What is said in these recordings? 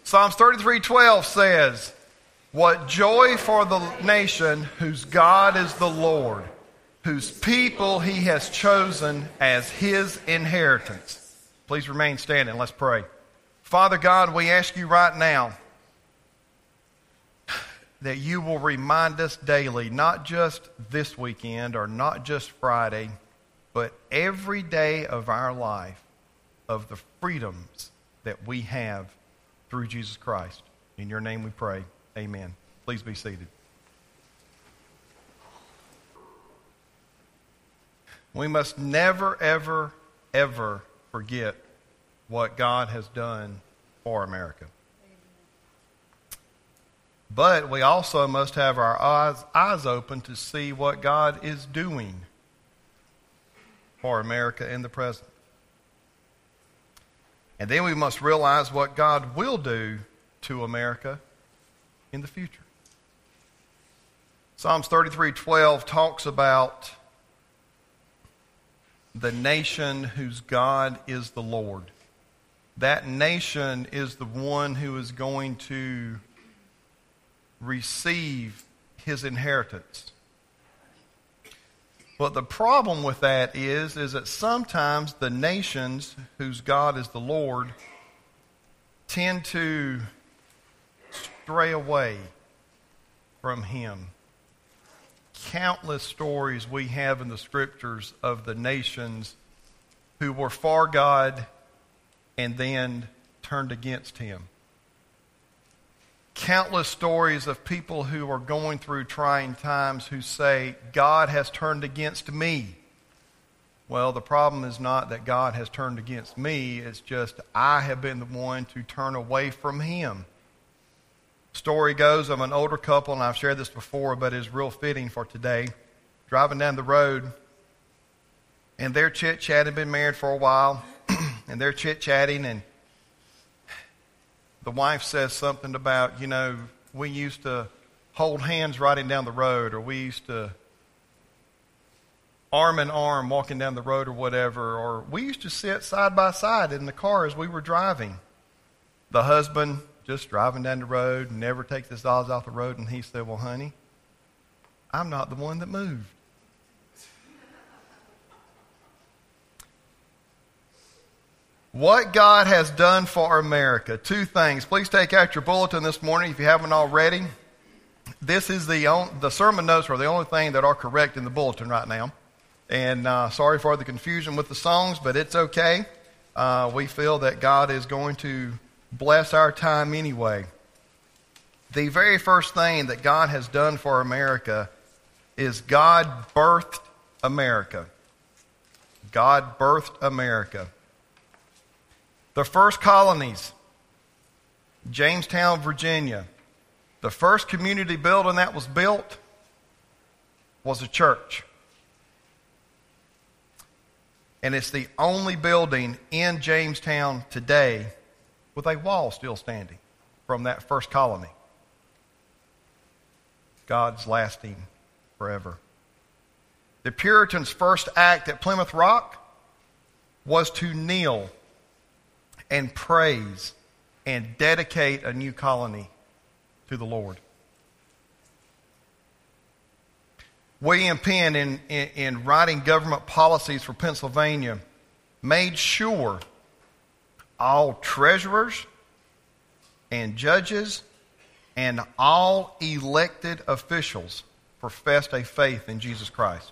Psalms 33:12 says, "What joy for the nation whose God is the Lord, whose people he has chosen as his inheritance." Please remain standing. Let's pray. Father God, we ask you right now that you will remind us daily, not just this weekend or not just Friday, but every day of our life, of the freedoms that we have through Jesus Christ. In your name we pray. Amen. Please be seated. We must never, ever, ever forget what God has done for America. But we also must have our eyes open to see what God is doing for America in the present. And then we must realize what God will do to America in the future. Psalms 33:12 talks about the nation whose God is the Lord. That nation is the one who is going to receive his inheritance. But the problem with that is that sometimes the nations whose God is the Lord tend to stray away from him. Countless stories we have in the scriptures of the nations who were for God and then turned against him. Countless stories of people who are going through trying times who say, God has turned against me. Well, the problem is not that God has turned against me. It's just I have been the one to turn away from him. Story goes of an older couple, and I've shared this before, but it's real fitting for today. Driving down the road, and they're chit-chatting, been married for a while, and they're chit-chatting, and the wife says something about, we used to hold hands riding down the road, or we used to arm in arm walking down the road or whatever, or we used to sit side by side in the car as we were driving. The husband just driving down the road, never takes his eyes off the road, and he said, well, honey, I'm not the one that moved. What God has done for America. Two things. Please take out your bulletin this morning if you haven't already. This is the sermon notes are the only thing that are correct in the bulletin right now. And sorry for the confusion with the songs, but it's okay. We feel that God is going to bless our time anyway. The very first thing that God has done for America is God birthed America. God birthed America. The first colonies, Jamestown, Virginia. The first community building that was built was a church. And it's the only building in Jamestown today with a wall still standing from that first colony. God's lasting forever. The Puritans' first act at Plymouth Rock was to kneel and praise and dedicate a new colony to the Lord. William Penn, in writing government policies for Pennsylvania, made sure all treasurers and judges and all elected officials professed a faith in Jesus Christ.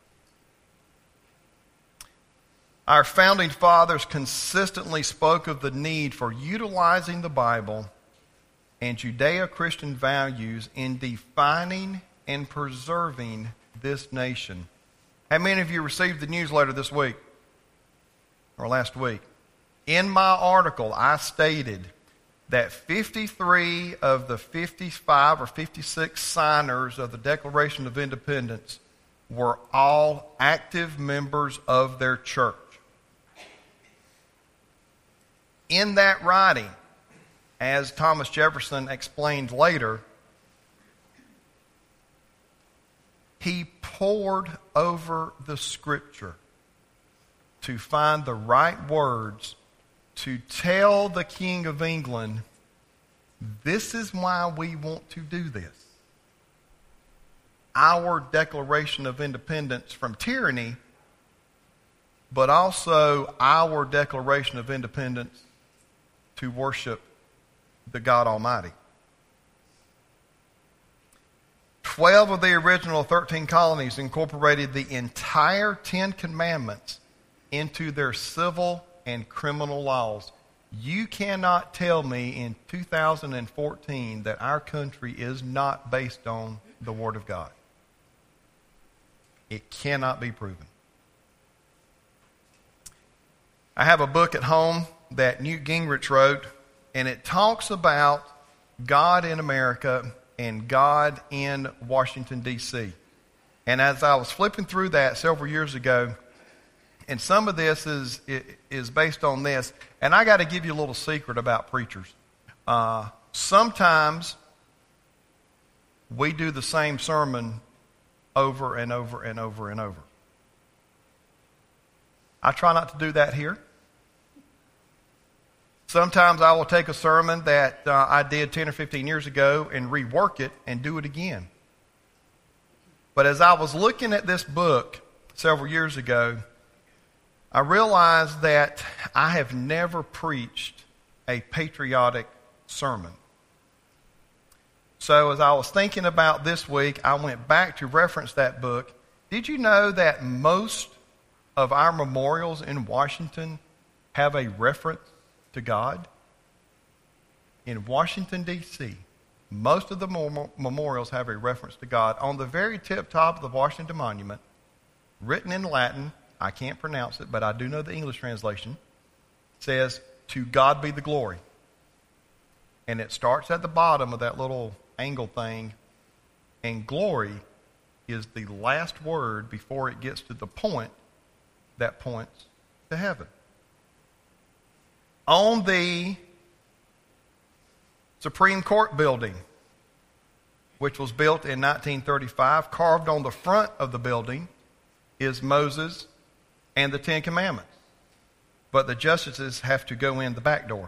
Our founding fathers consistently spoke of the need for utilizing the Bible and Judeo-Christian values in defining and preserving this nation. How many of you received the newsletter this week or last week? In my article, I stated that 53 of the 55 or 56 signers of the Declaration of Independence were all active members of their church. In that writing, as Thomas Jefferson explained later, he pored over the Scripture to find the right words to tell the King of England This is why we want to do this. Our declaration of independence from tyranny, but also our declaration of independence to worship the God Almighty. 12 of the original 13 colonies incorporated the entire 10 Commandments into their civil and criminal laws. You cannot tell me in 2014 that our country is not based on the Word of God. It cannot be proven. I have a book at home that Newt Gingrich wrote, and it talks about God in America and God in Washington, D.C. And as I was flipping through that several years ago, and some of this is based on this, and I got to give you a little secret about preachers. Sometimes we do the same sermon over and over and over and over. I try not to do that here. Sometimes I will take a sermon that I did 10 or 15 years ago and rework it and do it again. But as I was looking at this book several years ago, I realized that I have never preached a patriotic sermon. So as I was thinking about this week, I went back to reference that book. Did you know that most of our memorials in Washington have a reference to God? In Washington, D.C., most of the memorials have a reference to God. On the very tip top of the Washington Monument, written in Latin, I can't pronounce it, but I do know the English translation, says, "To God be the glory." And it starts at the bottom of that little angle thing, and glory is the last word before it gets to the point that points to heaven. On the Supreme Court building, which was built in 1935, carved on the front of the building is Moses and the Ten Commandments. But the justices have to go in the back door.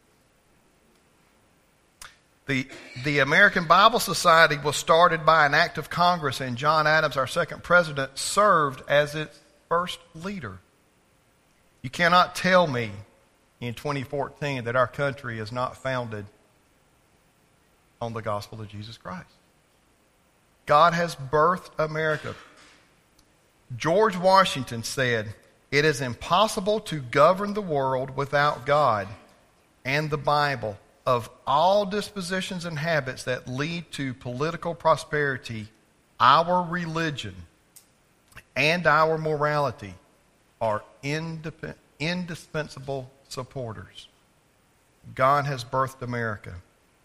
The American Bible Society was started by an act of Congress, and John Adams, our second president, served as its first leader. You cannot tell me in 2014 that our country is not founded on the gospel of Jesus Christ. God has birthed America. George Washington said, "It is impossible to govern the world without God and the Bible. Of all dispositions and habits that lead to political prosperity, our religion and our morality are indispensable supporters." God has birthed America.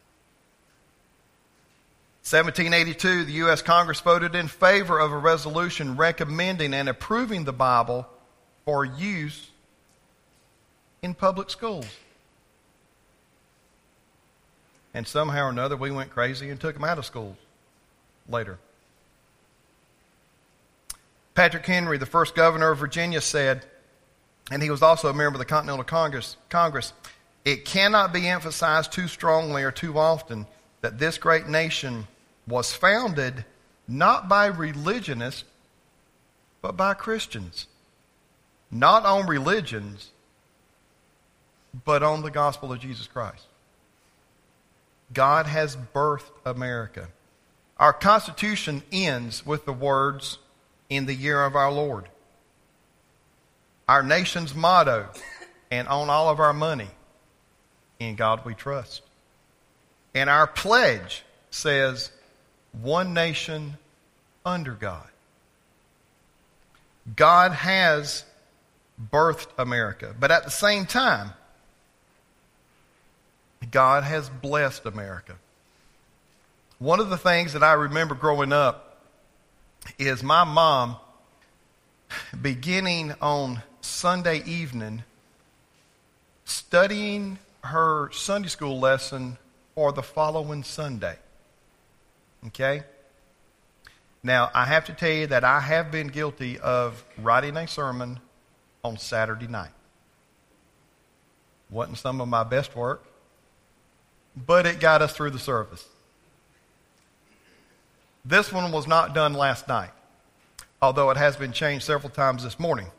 1782, the U.S. Congress voted in favor of a resolution recommending and approving the Bible for use in public schools. And somehow or another, we went crazy and took them out of schools later. Patrick Henry, the first governor of Virginia, said, and he was also a member of the Continental Congress, "It cannot be emphasized too strongly or too often that this great nation was founded not by religionists, but by Christians. Not on religions, but on the gospel of Jesus Christ." God has birthed America. Our Constitution ends with the words, "In the year of our Lord." Our nation's motto, and on all of our money, "In God we trust." And our pledge says, "One nation under God." God has birthed America. But at the same time, God has blessed America. One of the things that I remember growing up is my mom, beginning on Sunday evening, studying her Sunday school lesson for the following Sunday. Okay? Now, I have to tell you that I have been guilty of writing a sermon on Saturday night. Wasn't some of my best work, but it got us through the service. This one was not done last night, although it has been changed several times this morning.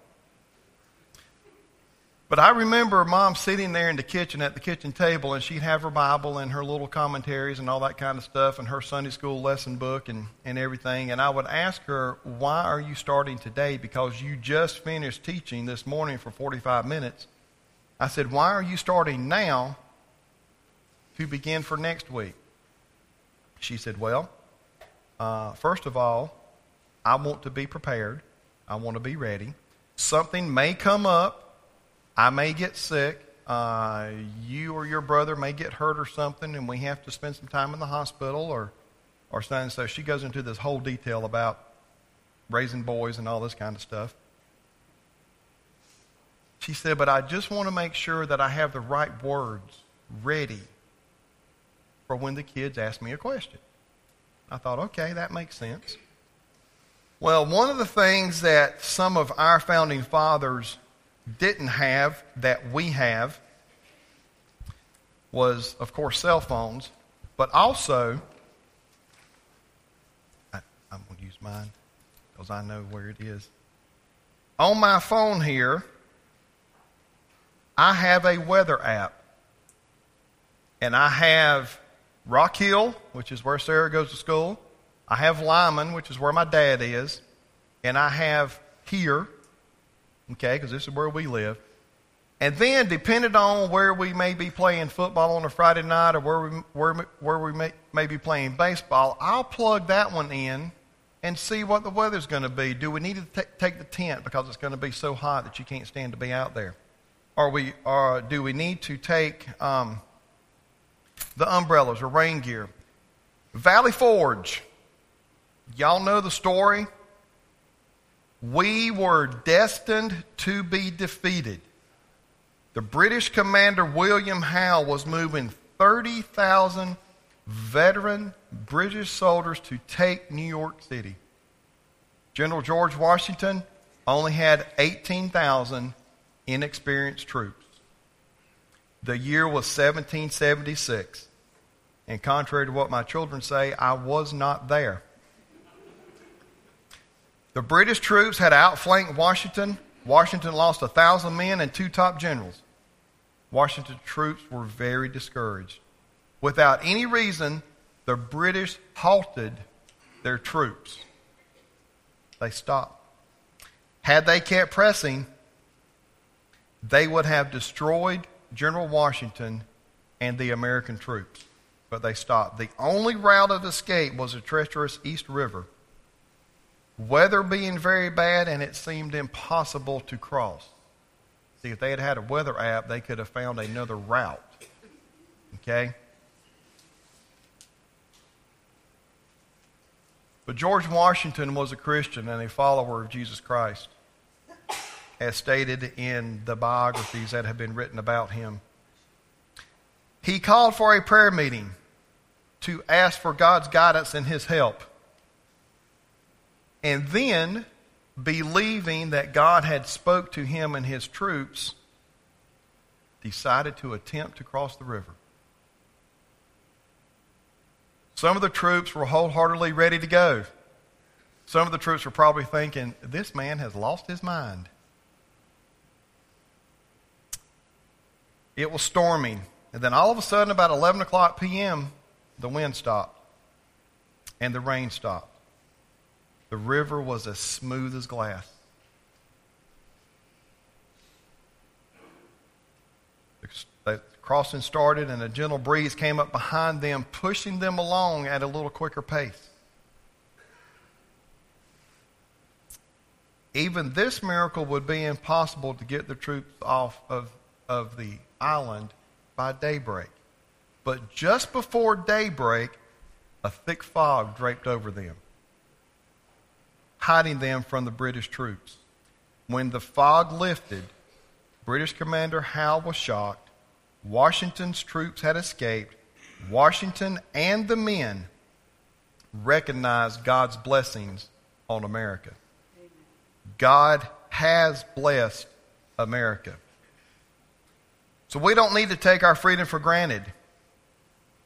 But I remember Mom sitting there in the kitchen at the kitchen table, and she'd have her Bible and her little commentaries and all that kind of stuff and her Sunday school lesson book and everything. And I would ask her, why are you starting today? Because you just finished teaching this morning for 45 minutes. I said, why are you starting now to begin for next week? She said, well, first of all, I want to be prepared. I want to be ready. Something may come up. I may get sick. You or your brother may get hurt or something, and we have to spend some time in the hospital or something. So she goes into this whole detail about raising boys and all this kind of stuff. She said, but I just want to make sure that I have the right words ready for when the kids ask me a question. I thought, okay, that makes sense. Well, one of the things that some of our founding fathers didn't have that we have was, of course, cell phones, but also, I'm going to use mine because I know where it is. On my phone here, I have a weather app, and I have Rock Hill, which is where Sarah goes to school. I have Lyman, which is where my dad is, and I have here, okay, because this is where we live. And then, depending on where we may be playing football on a Friday night or where we may be playing baseball, I'll plug that one in and see what the weather's going to be. Do we need to take the tent because it's going to be so hot that you can't stand to be out there? Or do we need to take the umbrellas or rain gear? Valley Forge. Y'all know the story. We were destined to be defeated. The British commander William Howe was moving 30,000 veteran British soldiers to take New York City. General George Washington only had 18,000 inexperienced troops. The year was 1776. And contrary to what my children say, I was not there. The British troops had outflanked Washington. Washington lost 1,000 men and 2 top generals. Washington's troops were very discouraged. Without any reason, the British halted their troops. They stopped. Had they kept pressing, they would have destroyed General Washington and the American troops. But they stopped. The only route of escape was a treacherous East River. Weather being very bad, and it seemed impossible to cross. See, if they had had a weather app, they could have found another route. Okay? But George Washington was a Christian and a follower of Jesus Christ, as stated in the biographies that have been written about him. He called for a prayer meeting to ask for God's guidance and His help. And then, believing that God had spoke to him and his troops, decided to attempt to cross the river. Some of the troops were wholeheartedly ready to go. Some of the troops were probably thinking, this man has lost his mind. It was storming. And then all of a sudden, about 11 o'clock p.m., the wind stopped. And the rain stopped. The river was as smooth as glass. The crossing started, and a gentle breeze came up behind them, pushing them along at a little quicker pace. Even this miracle would be impossible to get the troops off of the island by daybreak. But just before daybreak, a thick fog draped over them, hiding them from the British troops. When the fog lifted, British Commander Howe was shocked. Washington's troops had escaped. Washington and the men recognized God's blessings on America. God has blessed America. So we don't need to take our freedom for granted.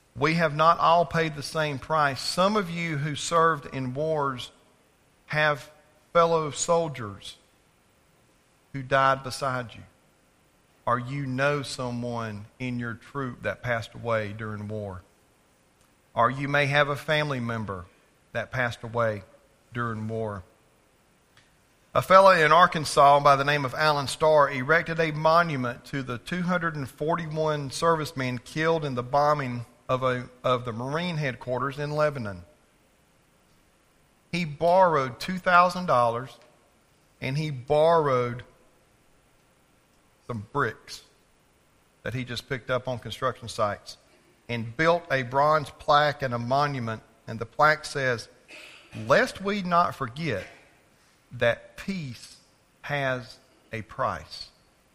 We have not all paid the same price. Some of you who served in wars have fellow soldiers who died beside you. Or you know someone in your troop that passed away during war. Or you may have a family member that passed away during war. A fellow in Arkansas by the name of Alan Starr erected a monument to the 241 servicemen killed in the bombing of the Marine headquarters in Lebanon. He borrowed $2,000 and he borrowed some bricks that he just picked up on construction sites and built a bronze plaque and a monument. And the plaque says, "Lest we not forget that peace has a price."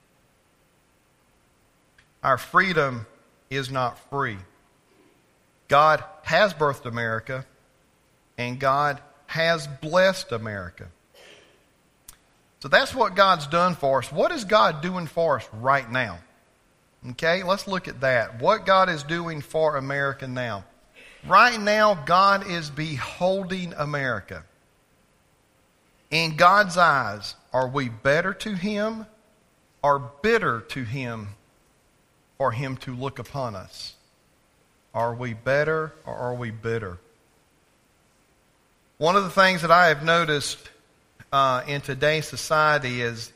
Our freedom is not free. God has birthed America, and God has blessed America. So that's what God's done for us. What is God doing for us right now? Okay, let's look at that. What God is doing for America now. Right now, God is beholding America. In God's eyes, are we better to Him or bitter to Him for Him to look upon us? Are we better or are we bitter? One of the things that I have noticed in today's society is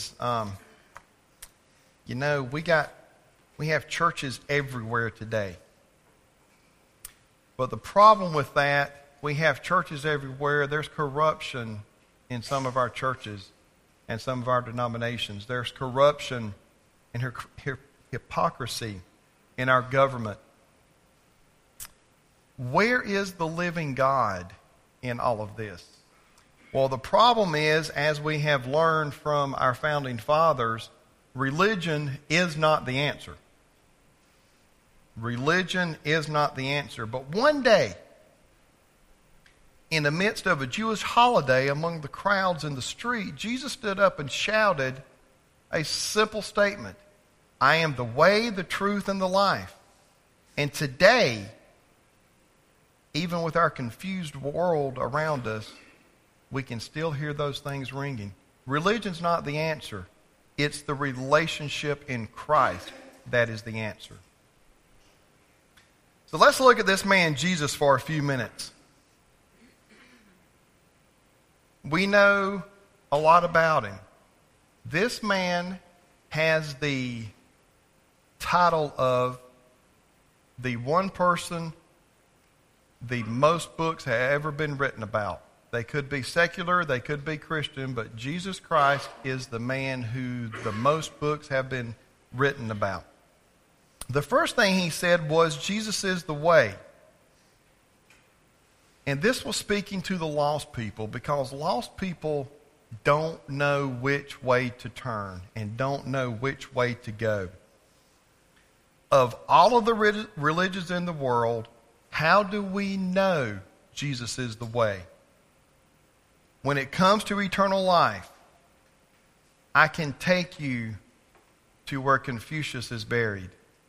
we have churches everywhere today. But the problem with that, we have churches everywhere. There's corruption in some of our churches and some of our denominations. There's corruption and hypocrisy in our government. Where is the living God in all of this? Well, the problem is, as we have learned from our founding fathers, religion is not the answer. Religion is not the answer. But one day, in the midst of a Jewish holiday among the crowds in the street, Jesus stood up and shouted a simple statement: "I am the way, the truth, and the life." And today, even with our confused world around us, we can still hear those things ringing. Religion's not the answer. It's the relationship in Christ that is the answer. So let's look at this man Jesus for a few minutes. We know a lot about him. This man has the title of the one person the most books have ever been written about. They could be secular, they could be Christian, but Jesus Christ is the man who the most books have been written about. The first thing he said was, Jesus is the way. And this was speaking to the lost people, because lost people don't know which way to turn and don't know which way to go. Of all of the religions in the world, how do we know Jesus is the way? When it comes to eternal life, I can take you to where Confucius is buried.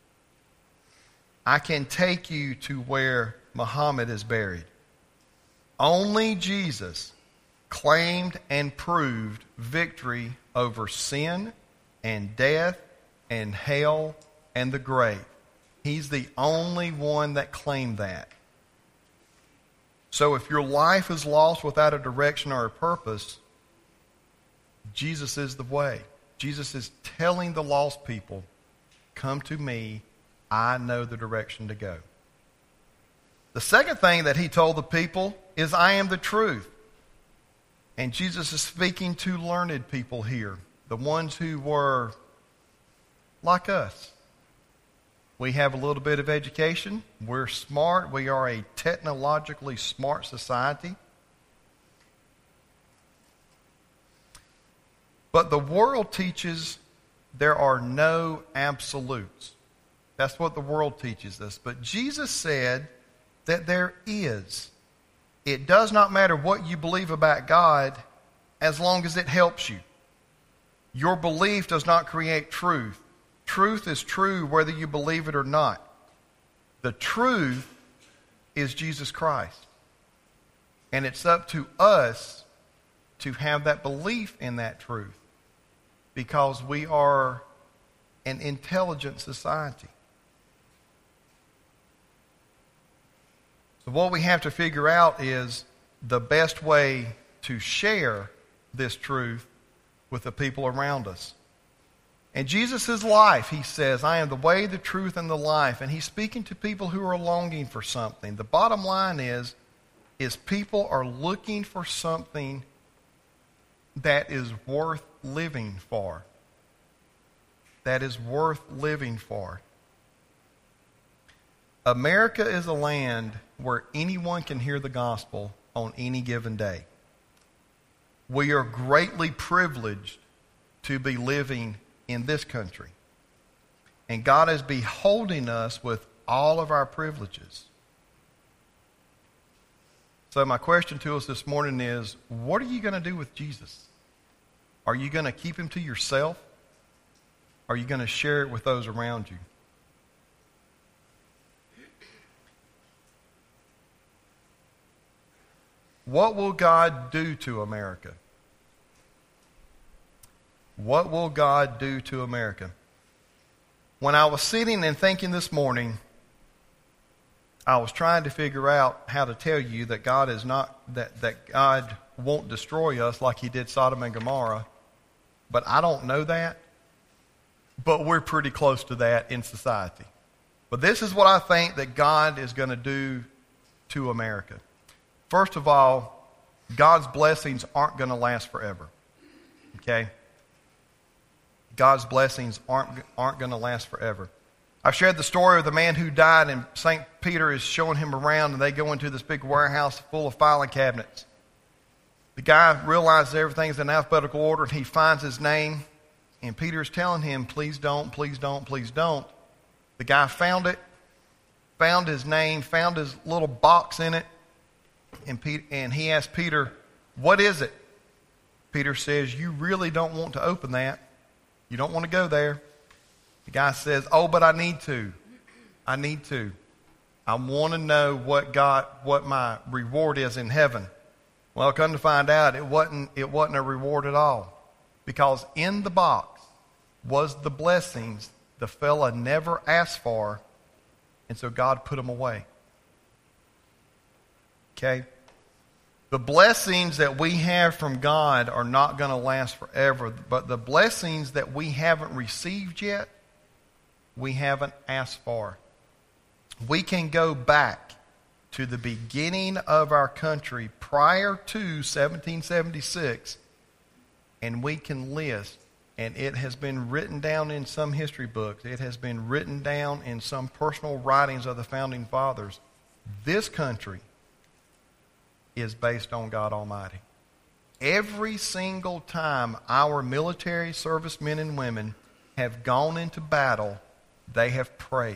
I can take you to where Muhammad is buried. Only Jesus claimed and proved victory over sin and death and hell and the grave. He's the only one that claimed that. So if your life is lost without a direction or a purpose, Jesus is the way. Jesus is telling the lost people, come to me, I know the direction to go. The second thing that he told the people is, I am the truth. And Jesus is speaking to learned people here, the ones who were like us. We have a little bit of education. We're smart. We are a technologically smart society. But the world teaches there are no absolutes. That's what the world teaches us. But Jesus said that there is. It does not matter what you believe about God as long as it helps you. Your belief does not create truth. Truth is true whether you believe it or not. The truth is Jesus Christ. And it's up to us to have that belief in that truth, because we are an intelligent society. So what we have to figure out is the best way to share this truth with the people around us. And Jesus' life, he says, I am the way, the truth, and the life. And he's speaking to people who are longing for something. The bottom line is people are looking for something that is worth living for. That is worth living for. America is a land where anyone can hear the gospel on any given day. We are greatly privileged to be living in this country. And God is beholding us with all of our privileges. So my question to us this morning is, what are you going to do with Jesus? Are you going to keep him to yourself? Are you going to share it with those around you? What will God do to America? What will God do to America? When I was sitting and thinking this morning, I was trying to figure out how to tell you that God is not that God won't destroy us like he did Sodom and Gomorrah. But I don't know that. But we're pretty close to that in society. But this is what I think that God is going to do to America. First of all, God's blessings aren't going to last forever. Okay? God's blessings aren't going to last forever. I've shared the story of the man who died, and St. Peter is showing him around, and they go into this big warehouse full of filing cabinets. The guy realizes everything's in alphabetical order, and he finds his name, and Peter is telling him, please don't, please don't, please don't. The guy found it, found his name, found his little box in it, and he asked Peter, what is it? Peter says, you really don't want to open that. You don't want to go there. The guy says, oh, but I need to. I need to. I want to know what my reward is in heaven. Well, come to find out, it wasn't a reward at all. Because in the box was the blessings the fella never asked for, and so God put them away. Okay? The blessings that we have from God are not going to last forever, but the blessings that we haven't received yet, we haven't asked for. We can go back to the beginning of our country prior to 1776, and we can list, and it has been written down in some history books, it has been written down in some personal writings of the Founding Fathers. This country is based on God Almighty. Every single time our military servicemen and women have gone into battle, they have prayed.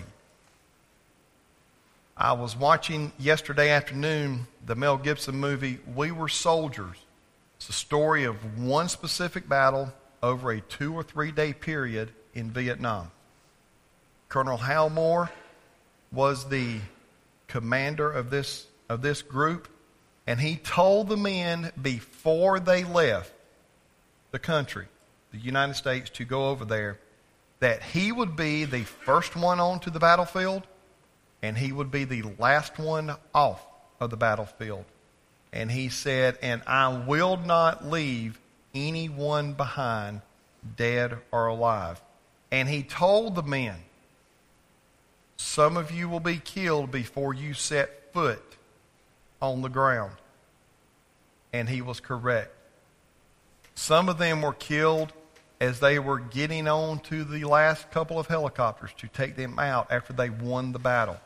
I was watching yesterday afternoon the Mel Gibson movie, We Were Soldiers. It's a story of one specific battle over a 2 or 3 day period in Vietnam. Colonel Hal Moore was the commander of this group, and he told the men before they left the country, the United States, to go over there, that he would be the first one onto the battlefield, and he would be the last one off of the battlefield. And he said, and I will not leave anyone behind, dead or alive. And he told the men, some of you will be killed before you set foot on the ground. And he was correct. Some of them were killed as they were getting on to the last couple of helicopters to take them out after they won the battle.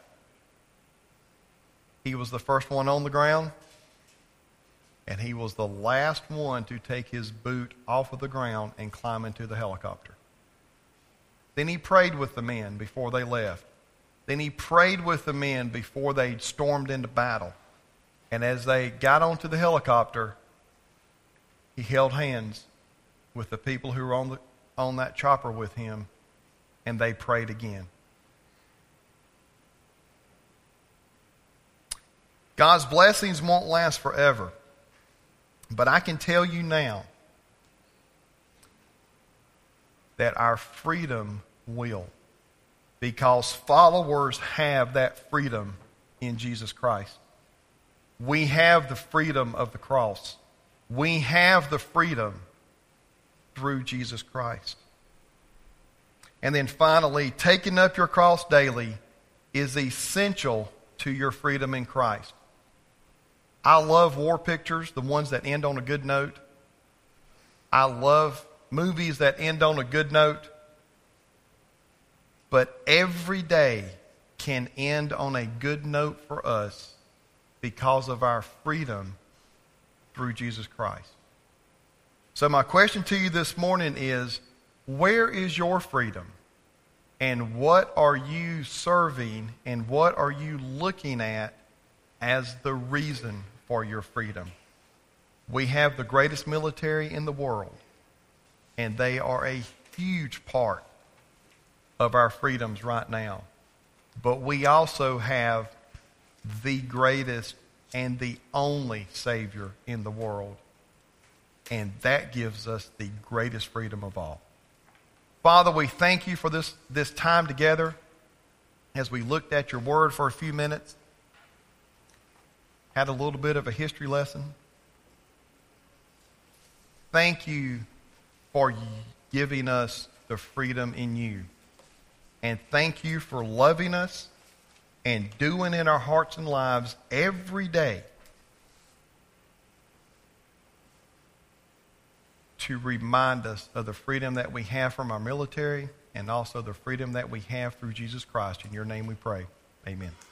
He was the first one on the ground, and he was the last one to take his boot off of the ground and climb into the helicopter. Then he prayed with the men before they left. Then he prayed with the men before they stormed into battle. And as they got onto the helicopter, he held hands with the people who were on that chopper with him, and they prayed again. God's blessings won't last forever. But I can tell you now that our freedom will, because followers have that freedom in Jesus Christ. We have the freedom of the cross. We have the freedom through Jesus Christ. And then finally, taking up your cross daily is essential to your freedom in Christ. I love war pictures, the ones that end on a good note. I love movies that end on a good note. But every day can end on a good note for us because of our freedom through Jesus Christ. So my question to you this morning is, where is your freedom? And what are you serving and what are you looking at as the reason for your freedom? We have the greatest military in the world, and they are a huge part of our freedoms right now. But we also have the greatest and the only Savior in the world, and that gives us the greatest freedom of all. Father, we thank you for this time together as we looked at your word for a few minutes, had a little bit of a history lesson. Thank you for giving us the freedom in you. And thank you for loving us and doing in our hearts and lives every day to remind us of the freedom that we have from our military and also the freedom that we have through Jesus Christ. In your name we pray. Amen.